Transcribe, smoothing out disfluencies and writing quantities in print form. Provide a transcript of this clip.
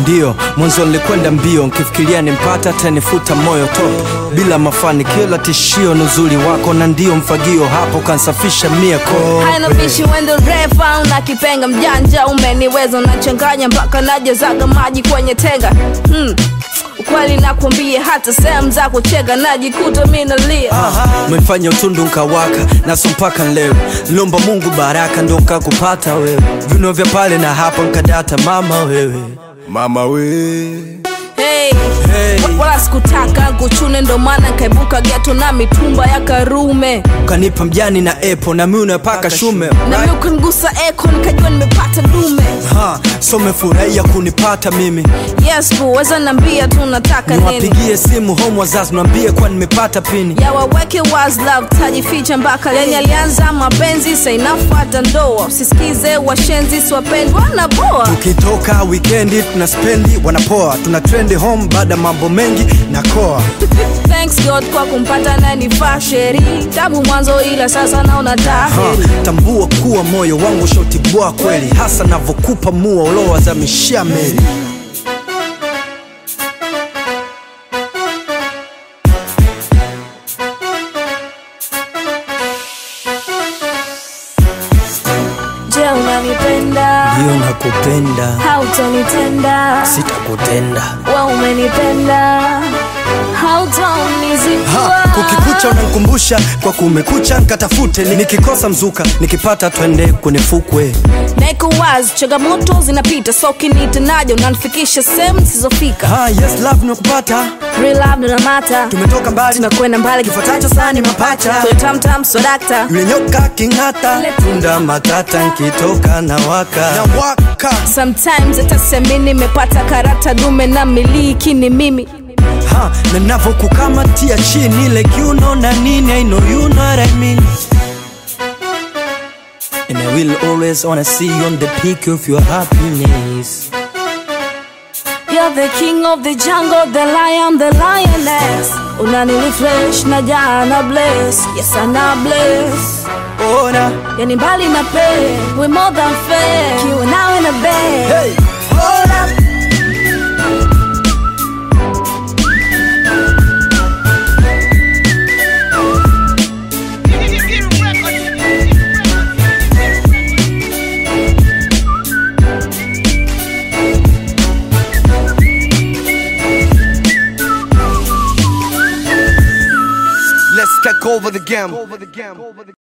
Ndio, mwanzo nilikwenda mbio, nkifikiria nimpata atanifuta moyo top. Bila mafanikio la tishio nuzuri wako, na ndio mfagio hapo kansafisha miako. Haina bishi wendo refa, unakipenga mjanja, umeniweza unachanganya mpaka najazaga maji kwenye tenga. Ukweli nakwambia hata sehemu za kuchega najikuta mimi nalia. Umefanya utundu nkawaka naso mpaka leo, lomba Mungu baraka ndo nkakupata wewe. Vino vya pale na hapa nkadata mama wewe. Mama we wala sikutaka kuchune, ndo maana kaibuka geto na mitumba ya Karume. Ukanipa mjani na epo na mimi unapaka shume, na mimi ukanigusa eko nikajua nimepata dume. So umefurahia kunipata mimi. Yes boo, weza nambia tunataka nini. Niwapigie simu home wazazi niambie kwa nimepata pini. Ya waweke was love tajificha mpaka leni alianza mapenzi sasa inafuata ndoa. Usisikize washenzi siwapendwa na boa. Tukitoka weekendi tunaspendi wanapoa, tuna trend home baada mambo mengi na koa. Thanks God kwa kumpata na nifaa sheri. Tabu mwanzo ila sasa naona taheri. Tambua kuwa moyo wangu shoti bwa kweli, hasa navokupa mua uloa za mishameli. Je, unanipenda? Ndio nakupenda. Hautanitenda? Sitakutenda. Wewe umenipenda? Hautanizikwa. Kukikucha unanikumbusha kwa kumekucha nkatafute. Nikikosa mzuka, nikipata twende kwenye fukwe. Neko wazi, changamoto zinapita, so kinitenaje unanifikisha sehemu nisizofika. Yes love nakupata. Real love ndo mata. Tumetoka mbali, tunakwenda mbali, kifuatacho sana ni mapacha. Kwa tam so dakta. Yule nyoka kingata, tunda matata nkitoka na waka. Sometimes itasemini nimepata karata dume na miliki ni mimi. Na navo kukamatia chini like you know na nini. I know you know what I mean. And I will always wanna see you on the peak of your happiness. You're the king of the jungle, the lion, the lioness. Unanirefresh na jana bless. Yes ana bless. Ona yani mbali na pay, we more than fair. Kiwa nawe na bed. Hey, hold up. Let's take over the game.